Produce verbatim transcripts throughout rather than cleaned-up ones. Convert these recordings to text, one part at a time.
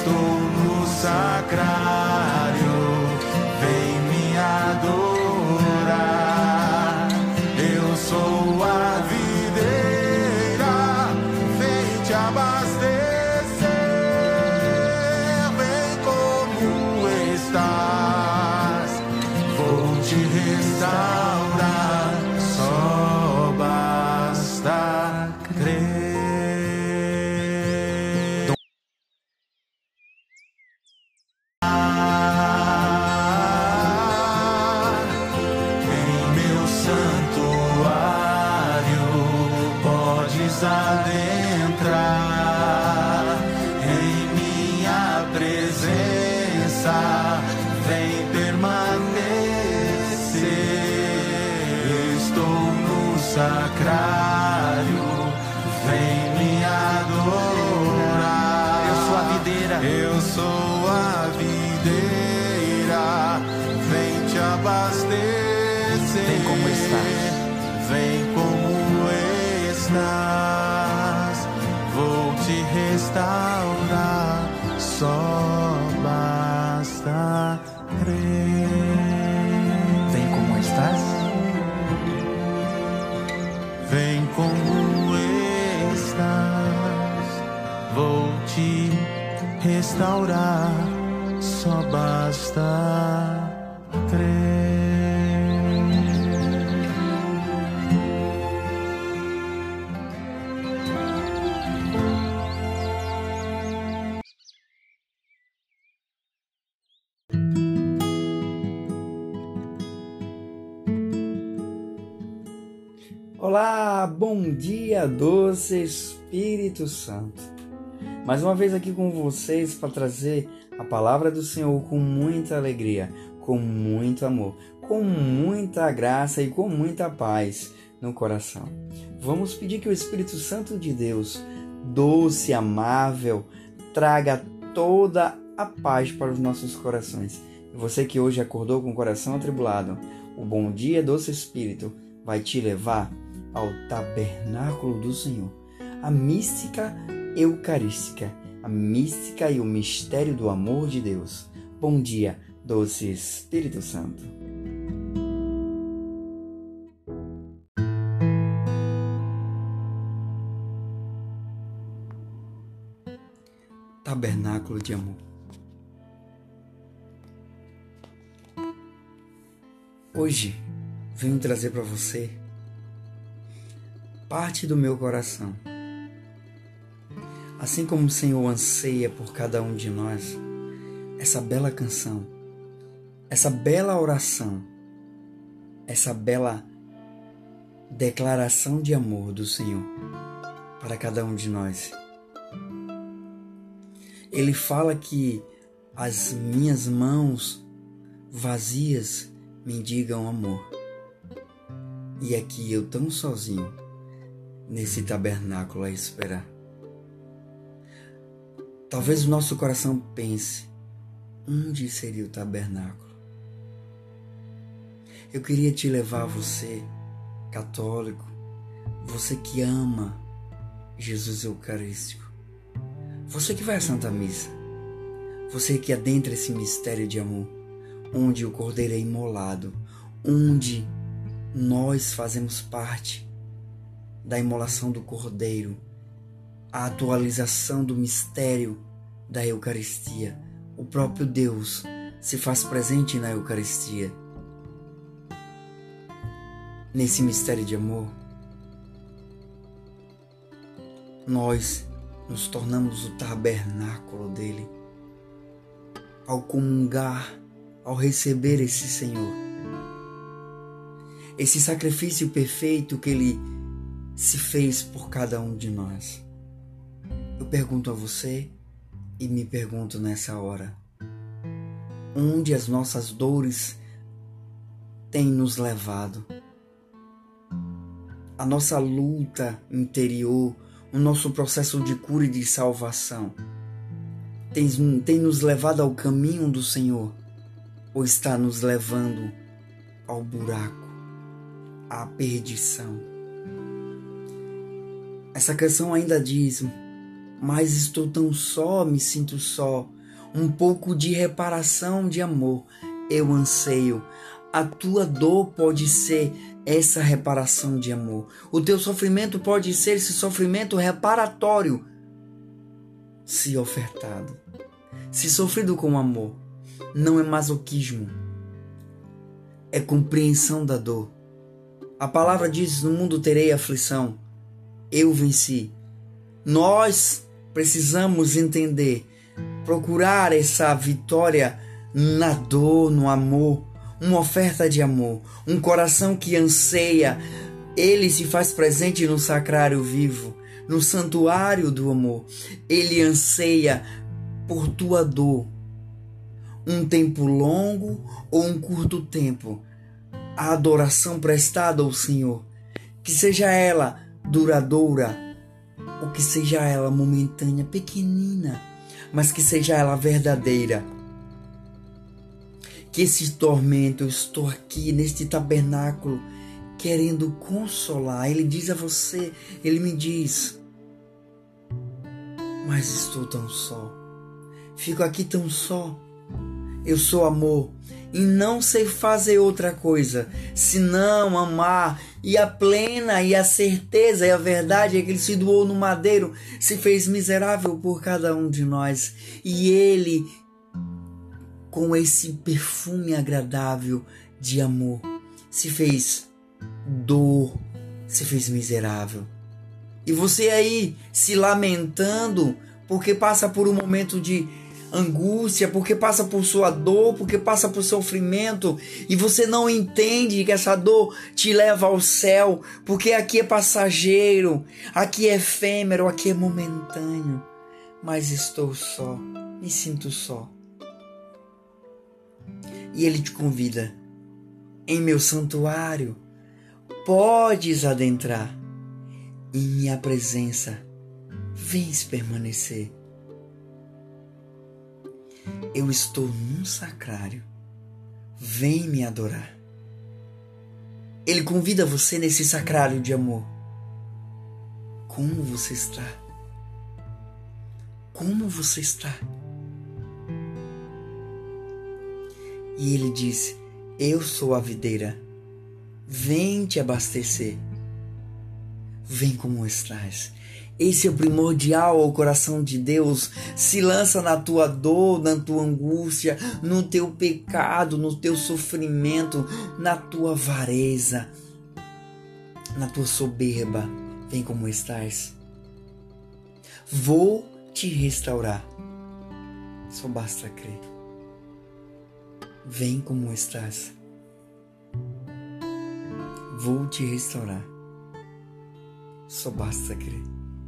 estou no sacrário, vem me adorar. Eu sou a videira, vem te abastecer. Vem como estás, vou te restaurar. Só basta crer. Adentrar em minha presença, vem permanecer. Estou no sacrário, vem me adorar. Eu sou a videira, eu sou a videira, vem te abastecer. Vem como estás, vem como estás, vou te restaurar, só basta crer. Vem como estás, vem como estás, vou te restaurar, só basta crer. Olá, bom dia, doce Espírito Santo. Mais uma vez aqui com vocês para trazer a palavra do Senhor com muita alegria, com muito amor, com muita graça e com muita paz no coração. Vamos pedir que o Espírito Santo de Deus, doce, amável, traga toda a paz para os nossos corações. E você que hoje acordou com o coração atribulado, o bom dia, doce Espírito, vai te levar ao tabernáculo do Senhor, a mística eucarística, a mística e o mistério do amor de Deus. Bom dia, doce Espírito Santo. Tabernáculo de amor. Hoje venho trazer para você parte do meu coração. Assim como o Senhor anseia por cada um de nós, essa bela canção, essa bela oração, essa bela declaração de amor do Senhor para cada um de nós. Ele fala que as minhas mãos vazias mendigam amor. E aqui eu tão sozinho, nesse tabernáculo a esperar. Talvez o nosso coração pense, onde seria o tabernáculo? Eu queria te levar a você, católico, você que ama Jesus Eucarístico, você que vai à Santa Missa, você que adentra esse mistério de amor, onde o Cordeiro é imolado, onde nós fazemos parte da imolação do Cordeiro, a atualização do mistério da Eucaristia. O próprio Deus se faz presente na Eucaristia. Nesse mistério de amor, nós nos tornamos o tabernáculo dele. Ao comungar, ao receber esse Senhor, esse sacrifício perfeito que ele se fez por cada um de nós. Eu pergunto a você e me pergunto nessa hora, onde as nossas dores têm nos levado? A nossa luta interior, o nosso processo de cura e de salvação, tem, tem nos levado ao caminho do Senhor ou está nos levando ao buraco, à perdição? Essa canção ainda diz, mas estou tão só, me sinto só, um pouco de reparação de amor. Eu anseio. A tua dor pode ser essa reparação de amor. O teu sofrimento pode ser esse sofrimento reparatório, se ofertado, se sofrido com amor. Não é masoquismo, é compreensão da dor. A palavra diz: no mundo terei aflição. Eu venci. Nós precisamos entender, procurar essa vitória na dor, no amor, uma oferta de amor, um coração que anseia. Ele se faz presente no sacrário vivo, no santuário do amor. Ele anseia por tua dor, um tempo longo ou um curto tempo, a adoração prestada ao Senhor, que seja ela duradoura, ou que seja ela momentânea, pequenina, mas que seja ela verdadeira. Que esse tormento, eu estou aqui neste tabernáculo querendo consolar. Ele diz a você, ele me diz: mas estou tão só, fico aqui tão só. Eu sou amor e não sei fazer outra coisa senão amar. E a plena e a certeza e a verdade é que ele se doou no madeiro, se fez miserável por cada um de nós. E ele, com esse perfume agradável de amor, se fez dor, se fez miserável. E você aí se lamentando porque passa por um momento de angústia, porque passa por sua dor, porque passa por sofrimento, e você não entende que essa dor te leva ao céu, porque aqui é passageiro, aqui é efêmero, aqui é momentâneo. Mas estou só, me sinto só. E ele te convida: em meu santuário podes adentrar, em minha presença vens permanecer. Eu estou num sacrário, vem me adorar. Ele convida você nesse sacrário de amor. Como você está? Como você está? E ele diz: eu sou a videira, vem te abastecer. Vem como estás. Esse é o primordial ao coração de Deus. Se lança na tua dor, na tua angústia, no teu pecado, no teu sofrimento, na tua avareza, na tua soberba. Vem como estás. Vou te restaurar. Só basta crer. Vem como estás. Vou te restaurar. Só basta crer.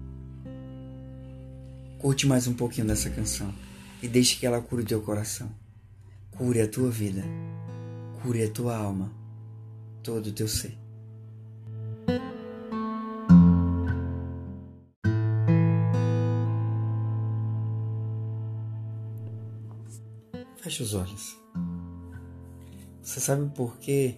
Curte mais um pouquinho dessa canção e deixe que ela cure o teu coração. Cure a tua vida. Cure a tua alma. Todo o teu ser. Feche os olhos. Você sabe por que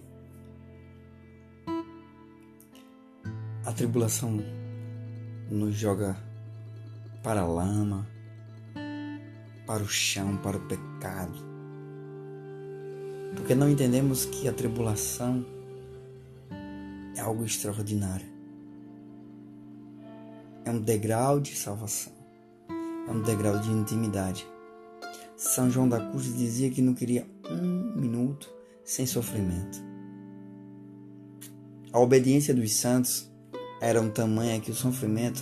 a tribulação nos joga para a lama, para o chão, para o pecado? Porque não entendemos que a tribulação é algo extraordinário. É um degrau de salvação. É um degrau de intimidade. São João da Cruz dizia que não queria um minuto sem sofrimento. A obediência dos santos era um tamanho que o sofrimento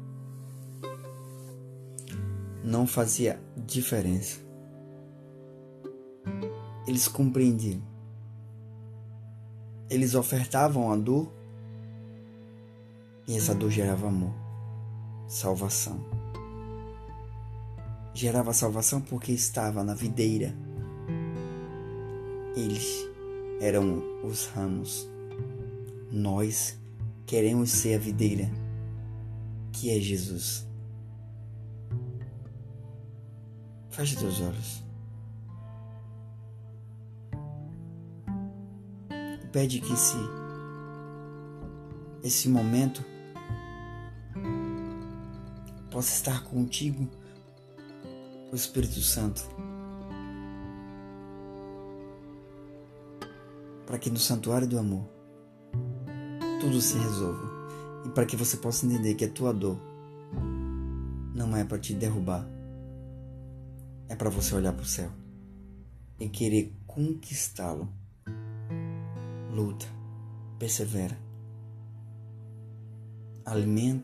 não fazia diferença. Eles compreendiam. Eles ofertavam a dor e essa dor gerava amor, salvação. Gerava salvação porque estava na videira. Eles eram os ramos. Nós queremos ser a videira, que é Jesus. Feche teus olhos. E pede que esse, esse momento possa estar contigo o Espírito Santo, para que no santuário do amor tudo se resolva e para que você possa entender que a tua dor não é para te derrubar, é para você olhar para o céu e querer conquistá-lo. Luta, persevera, alimenta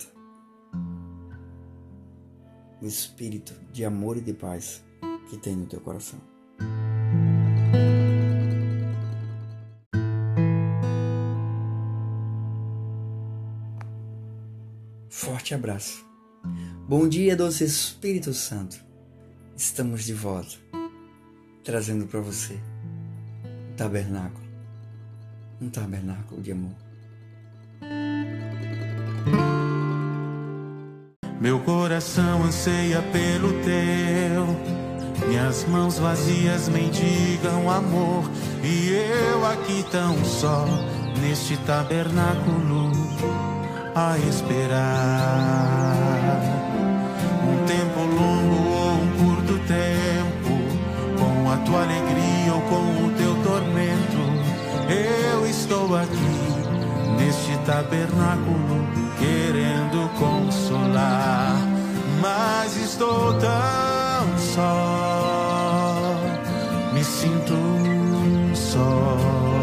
o espírito de amor e de paz que tem no teu coração. Forte abraço. Bom dia, doce Espírito Santo. Estamos de volta, trazendo para você um tabernáculo, um tabernáculo de amor. Meu coração anseia pelo teu, minhas mãos vazias mendigam amor, e eu aqui tão só, neste tabernáculo, a esperar. Um tempo longo ou um curto tempo, com a tua alegria ou com o teu tormento, eu estou aqui, neste tabernáculo, querendo consolar, mas estou tão só, me sinto só.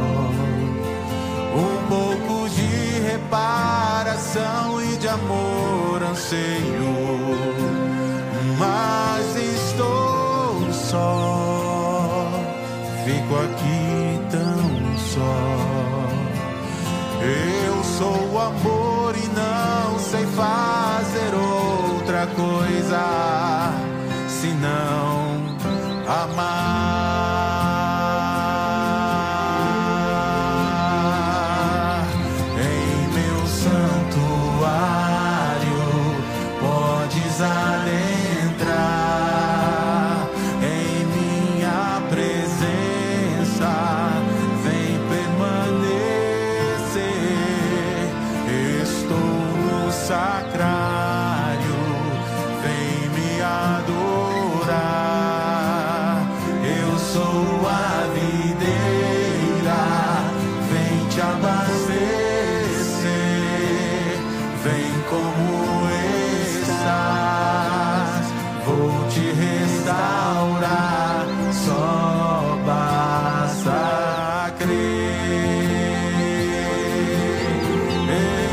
Um pouco de reparação e de amor anseio, mas estou só, fico aqui tão só. Eu sou o amor e não sei fazer outra coisa senão amar. Em meu santuário podes adentrar, em minha presença vem permanecer. Estou no sacrário, vem me adorar. Eu sou a videira, vem te abastecer. Vem como estás, vou te restaurar. Só basta crer.